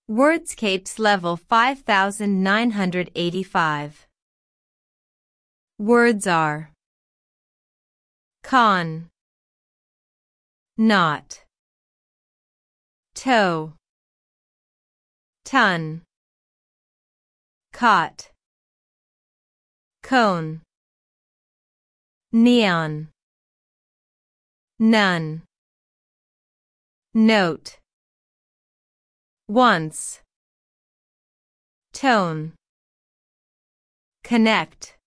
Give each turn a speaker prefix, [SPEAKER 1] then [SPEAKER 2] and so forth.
[SPEAKER 1] Wordscapes level 5985. Words are con, not, toe, ton, cot, cone, neon, none, note, once, tone, connect.